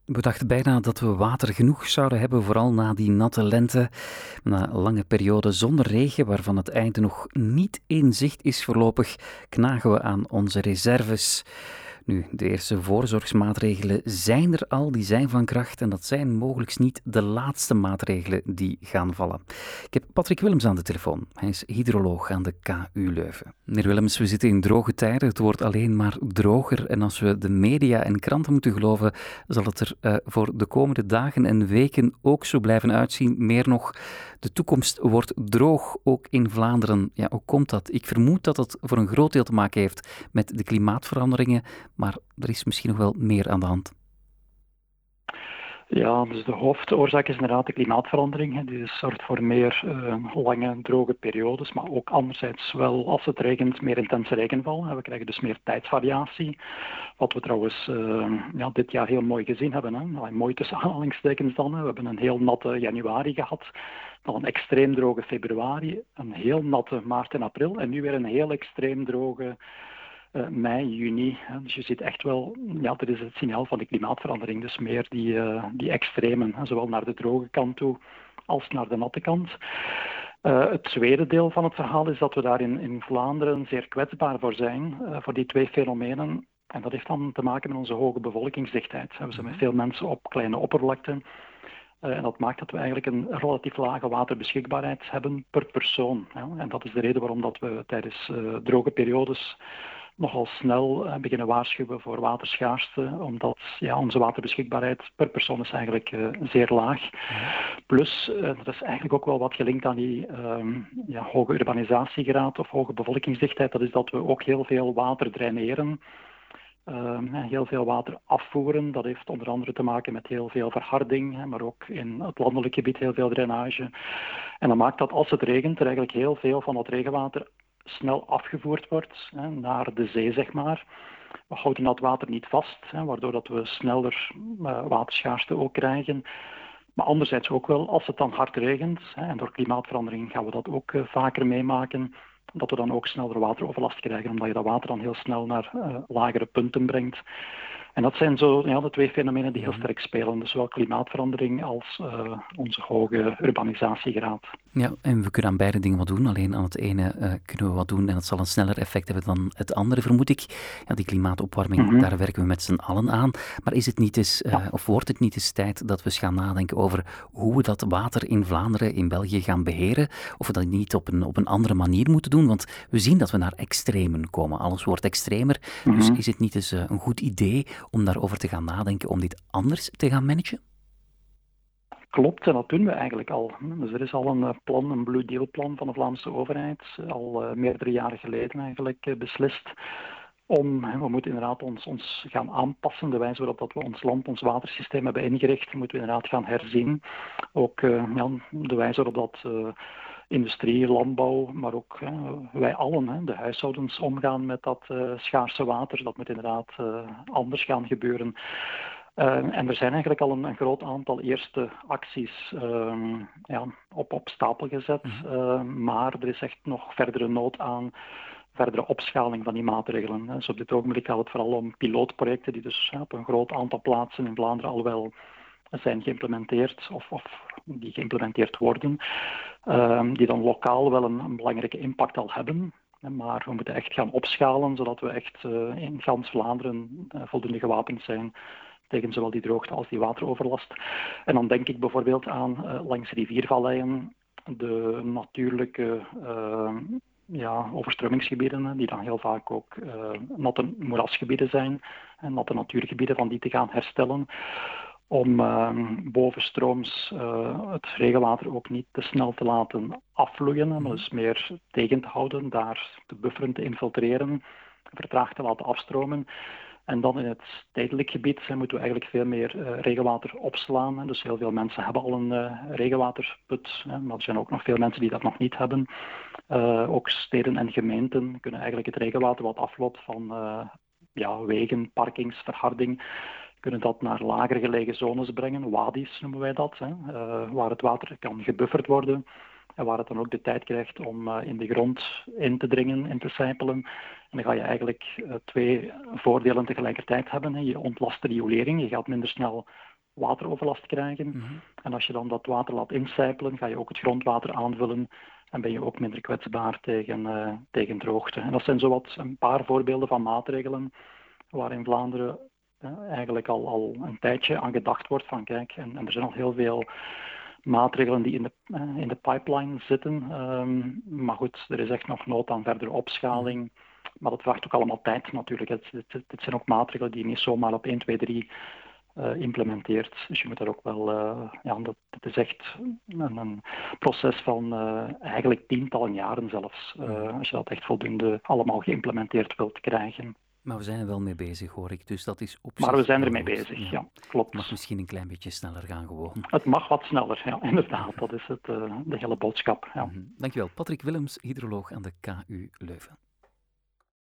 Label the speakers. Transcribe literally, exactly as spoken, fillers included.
Speaker 1: We dachten bijna dat we water genoeg zouden hebben, vooral na die natte lente. Na een lange periode zonder regen, waarvan het einde nog niet in zicht is voorlopig, knagen we aan onze reserves. Nu, de eerste voorzorgsmaatregelen zijn er al, die zijn van kracht en dat zijn mogelijk niet de laatste maatregelen die gaan vallen. Ik heb Patrick Willems aan de telefoon. Hij is hydroloog aan de K U Leuven. Meneer Willems, we zitten in droge tijden. Het wordt alleen maar droger en als we de media en kranten moeten geloven, zal het er uh, voor de komende dagen en weken ook zo blijven uitzien. Meer nog, de toekomst wordt droog, ook in Vlaanderen. Ja, hoe komt dat? Ik vermoed dat het voor een groot deel te maken heeft met de klimaatveranderingen, maar er is misschien nog wel meer aan de hand.
Speaker 2: Ja, dus de hoofdoorzaak is inderdaad de klimaatverandering. Die zorgt voor meer uh, lange, droge periodes, maar ook anderzijds wel, als het regent, meer intense regenval. We krijgen dus meer tijdsvariatie, wat we trouwens uh, ja, dit jaar heel mooi gezien hebben. Hè. Nou, mooi tussen aanhalingstekens dan. Hè. We hebben een heel natte januari gehad, dan een extreem droge februari, een heel natte maart en april en nu weer een heel extreem droge Uh, mei, juni. Hè. Dus je ziet echt wel, ja, er is het signaal van de klimaatverandering. Dus meer die, uh, die extremen, hè, zowel naar de droge kant toe als naar de natte kant. Uh, het tweede deel van het verhaal is dat we daar in, in Vlaanderen zeer kwetsbaar voor zijn, uh, voor die twee fenomenen. En dat heeft dan te maken met onze hoge bevolkingsdichtheid. We zijn met veel mensen op kleine oppervlakten. Uh, en dat maakt dat we eigenlijk een relatief lage waterbeschikbaarheid hebben per persoon. Hè. En dat is de reden waarom dat we tijdens uh, droge periodes nogal snel uh, beginnen waarschuwen voor waterschaarste, omdat ja, onze waterbeschikbaarheid per persoon is eigenlijk uh, zeer laag. Plus, uh, dat is eigenlijk ook wel wat gelinkt aan die um, ja, hoge urbanisatiegraad of hoge bevolkingsdichtheid. Dat is dat we ook heel veel water draineren. Uh, heel veel water afvoeren. Dat heeft onder andere te maken met heel veel verharding, maar ook in het landelijk gebied heel veel drainage. En dat maakt dat als het regent, er eigenlijk heel veel van dat regenwater snel afgevoerd wordt hè, naar de zee, zeg maar. We houden dat water niet vast, hè, waardoor dat we sneller uh, waterschaarste ook krijgen. Maar anderzijds ook wel, als het dan hard regent, hè, en door klimaatverandering gaan we dat ook uh, vaker meemaken, dat we dan ook sneller wateroverlast krijgen, omdat je dat water dan heel snel naar uh, lagere punten brengt. En dat zijn zo ja, de twee fenomenen die heel sterk spelen. Dus zowel klimaatverandering als uh, onze hoge urbanisatiegraad.
Speaker 1: Ja, en we kunnen aan beide dingen wat doen. Alleen aan het ene uh, kunnen we wat doen en dat zal een sneller effect hebben dan het andere, vermoed ik. Ja, die klimaatopwarming, mm-hmm. daar werken we met z'n allen aan. Maar is het niet eens, uh, ja. of wordt het niet eens tijd dat we eens gaan nadenken over hoe we dat water in Vlaanderen, in België gaan beheren? Of we dat niet op een, op een andere manier moeten doen? Want we zien dat we naar extremen komen. Alles wordt extremer. Mm-hmm. Dus is het niet eens uh, een goed idee om daarover te gaan nadenken, om dit anders te gaan managen?
Speaker 2: Klopt, en dat doen we eigenlijk al. Dus er is al een plan, een Blue Deal plan van de Vlaamse overheid, al uh, meerdere jaren geleden eigenlijk uh, beslist om, hè, we moeten inderdaad ons, ons gaan aanpassen, de wijze waarop dat we ons land, ons watersysteem hebben ingericht, moeten we inderdaad gaan herzien. Ook uh, ja, de wijze waarop dat uh, industrie, landbouw, maar ook hè, wij allen, hè, de huishoudens, omgaan met dat uh, schaarse water. Dat moet inderdaad uh, anders gaan gebeuren. Uh, en er zijn eigenlijk al een, een groot aantal eerste acties uh, ja, op, op stapel gezet. Uh, maar er is echt nog verdere nood aan verdere opschaling van die maatregelen. Dus op dit ogenblik gaat het vooral om pilootprojecten die dus ja, op een groot aantal plaatsen in Vlaanderen al wel zijn geïmplementeerd of, of die geïmplementeerd worden. Uh, die dan lokaal wel een, een belangrijke impact al hebben. Maar we moeten echt gaan opschalen, zodat we echt uh, in gans Vlaanderen uh, voldoende gewapend zijn tegen zowel die droogte als die wateroverlast. En dan denk ik bijvoorbeeld aan uh, langs riviervalleien de natuurlijke uh, ja, overstromingsgebieden, die dan heel vaak ook uh, natte moerasgebieden zijn, en natte natuurgebieden, van die te gaan herstellen. Om uh, bovenstrooms uh, het regenwater ook niet te snel te laten afvloeien, maar dus meer tegen te houden, daar te bufferen, te infiltreren, vertraagd te laten afstromen. En dan in het stedelijk gebied hè, moeten we eigenlijk veel meer uh, regenwater opslaan. Hè. Dus heel veel mensen hebben al een uh, regenwaterput, hè, maar er zijn ook nog veel mensen die dat nog niet hebben. Uh, ook steden en gemeenten kunnen eigenlijk het regenwater wat afloopt van uh, ja, wegen, parkings, verharding, kunnen dat naar lager gelegen zones brengen, wadis noemen wij dat, hè, uh, waar het water kan gebufferd worden. En waar het dan ook de tijd krijgt om uh, in de grond in te dringen, in te sijpelen. En dan ga je eigenlijk uh, twee voordelen tegelijkertijd hebben. Hè. Je ontlast de riolering, je gaat minder snel wateroverlast krijgen.
Speaker 1: Mm-hmm.
Speaker 2: En als je dan dat water laat incijpelen, ga je ook het grondwater aanvullen en ben je ook minder kwetsbaar tegen, uh, tegen droogte. En dat zijn zowat een paar voorbeelden van maatregelen waar in Vlaanderen uh, eigenlijk al, al een tijdje aan gedacht wordt van kijk, en, en er zijn al heel veel maatregelen die in de, uh, in de pipeline zitten. Um, maar goed, er is echt nog nood aan verdere opschaling. Maar dat vraagt ook allemaal tijd natuurlijk. Het, het, het zijn ook maatregelen die je niet zomaar op één, twee, drie uh, implementeert. Dus je moet daar ook wel... Uh, ja, dat, dat is echt een, een proces van uh, eigenlijk tientallen jaren zelfs. Uh, als je dat echt voldoende allemaal geïmplementeerd wilt krijgen.
Speaker 1: Maar we zijn er wel mee bezig, hoor ik. Dus dat is op
Speaker 2: Maar
Speaker 1: zich
Speaker 2: we zijn ermee
Speaker 1: goed.
Speaker 2: bezig, ja.
Speaker 1: ja.
Speaker 2: Klopt.
Speaker 1: Het mag misschien een klein beetje sneller gaan gewoon.
Speaker 2: Het mag wat sneller, ja, inderdaad. Dat is het, uh, de hele boodschap. Ja.
Speaker 1: Mm-hmm. Dankjewel. Patrick Willems, hydroloog aan de K U Leuven.